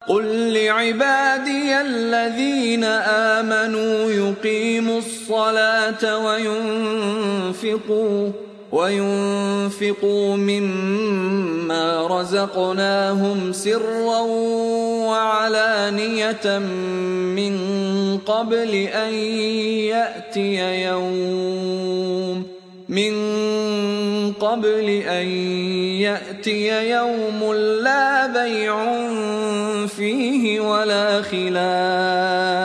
قل لعبادي الذين آمنوا يقيموا الصلاة وينفقوا مما رزقناهم سرا وعلانية من قبل أن يأتي يوم لا بيع فيه ولا خلال